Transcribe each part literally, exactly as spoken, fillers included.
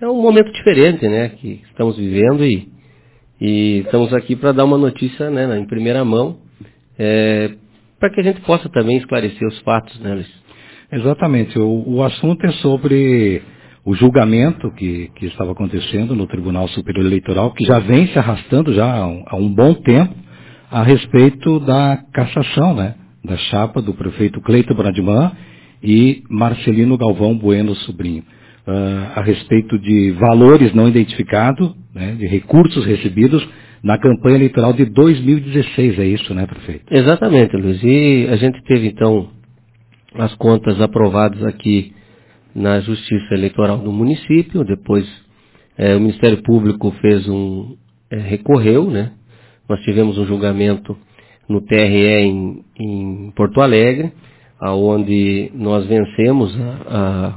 é um momento diferente, né, que estamos vivendo e, e estamos aqui para dar uma notícia, né, em primeira mão, é, para que a gente possa também esclarecer os fatos, né, Luiz? Exatamente. O, o assunto é sobre o julgamento que, que estava acontecendo no Tribunal Superior Eleitoral, que já vem se arrastando já há um, há um bom tempo, a respeito da cassação, né, da chapa do prefeito Cleiton Brandimã e Marcelino Galvão Bueno Sobrinho, uh, a respeito de valores não identificados, né, de recursos recebidos na campanha eleitoral de dois mil e dezesseis, é isso, né, prefeito? Exatamente, Luiz. E a gente teve, então, as contas aprovadas aqui na Justiça Eleitoral do município, depois é, o Ministério Público fez um, é, recorreu, né? Nós tivemos um julgamento no T R E em, em Porto Alegre, aonde nós vencemos a,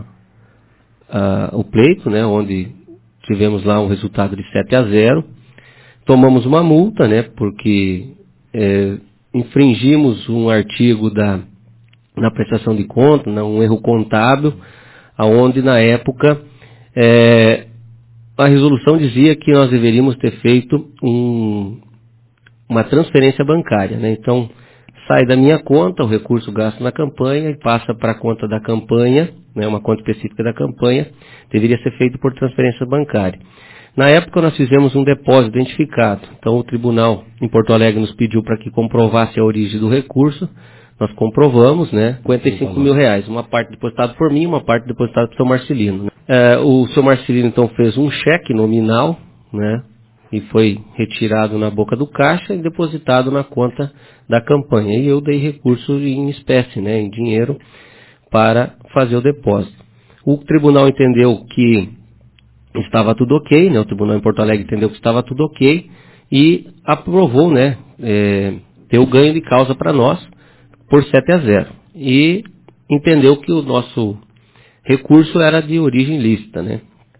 a, a, o pleito, né? Onde tivemos lá um resultado de sete a zero. Tomamos uma multa, né? Porque é, infringimos um artigo da, na prestação de conta, né, um erro contábil, aonde na época é, a resolução dizia que nós deveríamos ter feito um, uma transferência bancária, né? Então sai da minha conta o recurso gasto na campanha e passa para a conta da campanha, né, uma conta específica da campanha, deveria ser feito por transferência bancária. Na época nós fizemos um depósito identificado, então o tribunal em Porto Alegre nos pediu para que comprovasse a origem do recurso. Nós comprovamos, né, cinquenta e cinco mil reais, uma parte depositada por mim, uma parte depositada pelo seu Marcelino. Né? É, o seu Marcelino, então, fez um cheque nominal, né, e foi retirado na boca do caixa e depositado na conta da campanha. E eu dei recurso em espécie, né, em dinheiro, para fazer o depósito. O tribunal entendeu que estava tudo ok, né, o tribunal em Porto Alegre entendeu que estava tudo ok e aprovou, né, é, ter o ganho de causa para nós, por sete a zero. E entendeu que o nosso recurso era de origem lícita, né?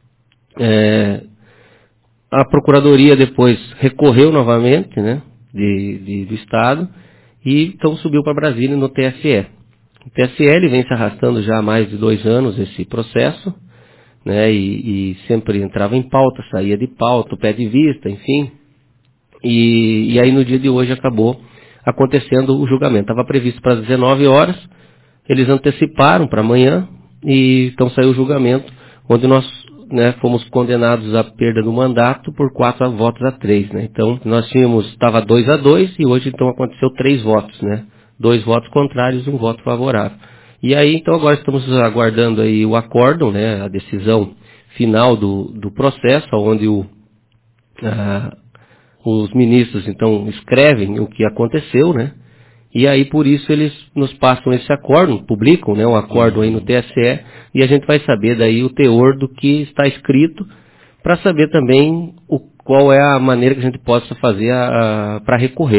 É, a Procuradoria depois recorreu novamente, né? De, de, do Estado e então subiu para Brasília no T S E. O T S E ele vem se arrastando já há mais de dois anos esse processo, né? E, e sempre entrava em pauta, saía de pauta, pé de vista, enfim. E, e aí no dia de hoje acabou acontecendo o julgamento. Estava previsto para as dezenove horas, eles anteciparam para amanhã, e então saiu o julgamento, onde nós, né, fomos condenados à perda do mandato por quatro votos a três. Né? Então nós tínhamos, estava dois a dois, e hoje então aconteceu três votos, né? Dois votos contrários e um voto favorável. E aí então agora estamos aguardando aí o acórdão, né, a decisão final do, do processo, onde o... A, os ministros, então, escrevem o que aconteceu, né? E aí, por isso, eles nos passam esse acordo, publicam, né, um acordo aí no T S E, e a gente vai saber daí o teor do que está escrito, para saber também o, qual é a maneira que a gente possa fazer para recorrer.